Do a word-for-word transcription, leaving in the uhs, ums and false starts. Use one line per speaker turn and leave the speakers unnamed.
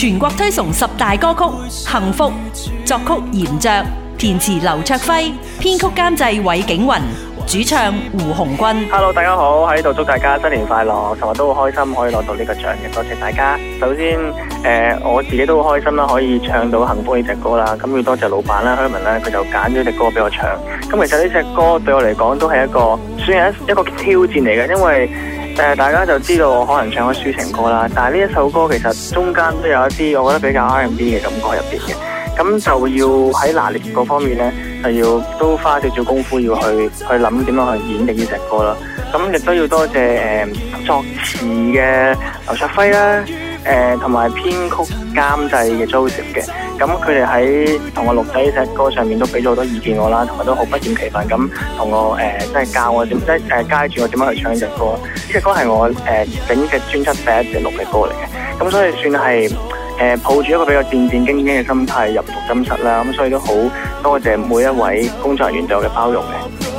全國推崇十大歌曲，幸福作曲嚴爵，填詞劉卓輝，編曲監製韋景雲，主唱胡鴻鈞。
Hello， 大家好，喺度祝大家新年快樂，尋日都好開心可以攞到呢個獎嘅，多謝大家。首先，誒、呃、我自己都好開心啦，可以唱到幸福呢隻歌啦。咁要多謝老闆啦，Herman 啦，佢就揀咗隻歌俾我唱。咁其實呢隻歌對我嚟講都係一個算係一一個挑戰嚟嘅，因為誒、呃、大家就知道我可能唱開抒情歌啦，但係呢一首歌其實中間都有一啲我覺得比較 R and B 嘅感覺入邊嘅。咁就要喺拿捏嗰方面咧，就要都花少少功夫要去去諗點樣去演繹呢隻歌啦。咁亦都要多謝誒、呃、作詞嘅劉卓輝啦，誒同埋編曲監製嘅 Joseph 嘅。咁佢哋喺同我錄製呢隻歌上面都俾咗好多意見我啦，同埋都好不厭其煩咁同我誒即係教我點即係誒教住我點樣去唱呢隻歌。呢隻歌係我誒整嘅專輯第一隻錄嘅歌嚟嘅，咁所以算係。誒抱住一個比較戰戰兢兢嘅心態入錄音室啦，咁所以都好多謝每一位工作人員對我嘅包容嘅。